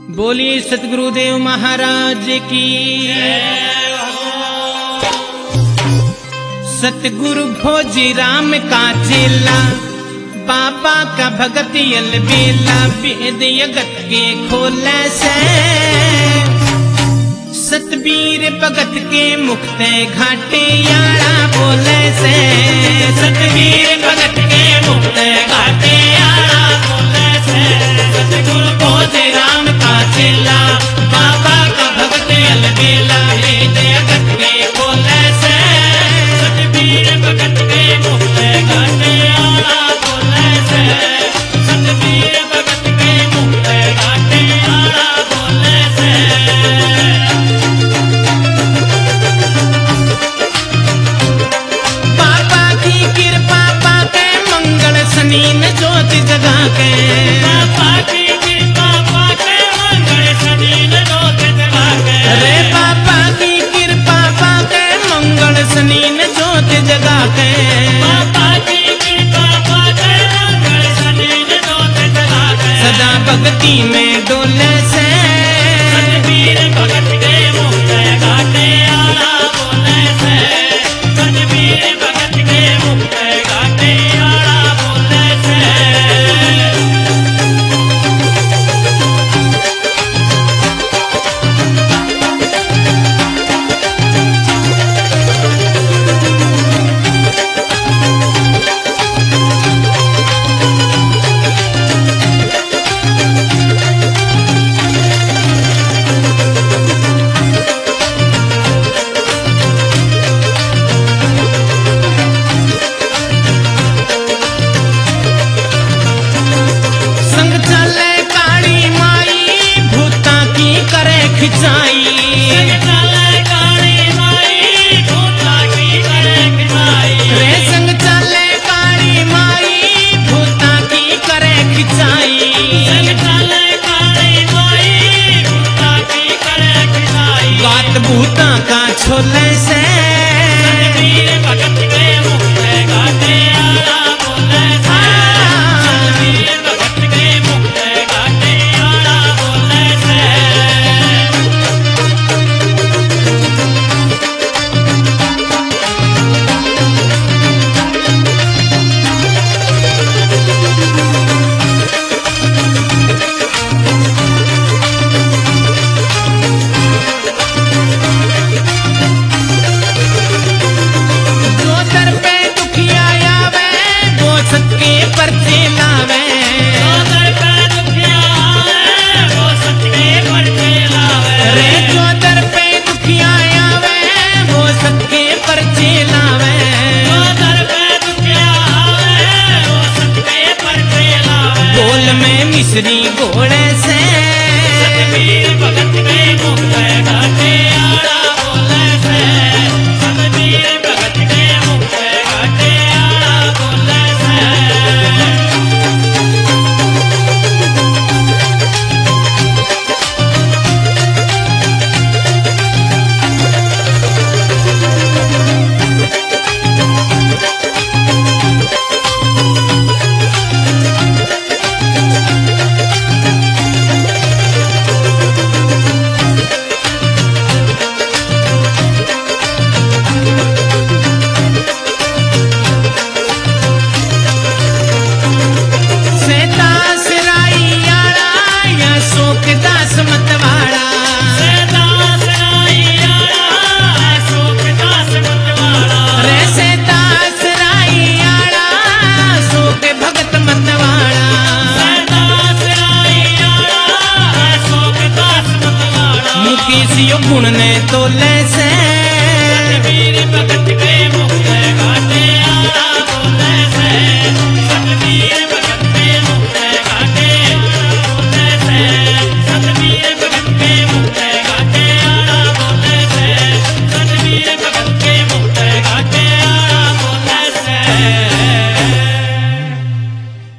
बोलिए सतगुरुदेव महाराज की। सतगुरु भोजी राम का चेला, बाबा का भगत अलबेला, वेद जगत के खोले से। सतबीर भगत के मुक्ते घाटे यारा बोले से। सतबीर भगत के मुक्ते घाटे यारा बोले से। सतगुरु भोजी राम का चेला, बाबा का भगत अलबेला, वेद जगत के खोले से। सतबीर भगत के मुक्ते घाटे यारा बोले से। सतबीर भगत के मुक्ते घाटे यारा बोले से। सनीन ज्योति जगा के, बाबा की कृपा पाके मंगल सनीन ज्योति जगा के। अरे बाबा की कृपा पाके मंगल सनीन ज्योति जगा के। बाबा की कृपा पाके मंगल सनीन ज्योति जगा के। सदा भक्ति में डोले से। सतबीर भगत के मुक्ते घाटे यारा बोले से। सतबीर भगत के मुक्ते घाटे यारा बोले से। खिंचाई चले काली माई, भूता की करे खिंचाई। रे संग चले काली माई, भूता की करे खिंचाई। संग चले काली माई, भूता की करे खिंचाई। बात भूता का छोले से।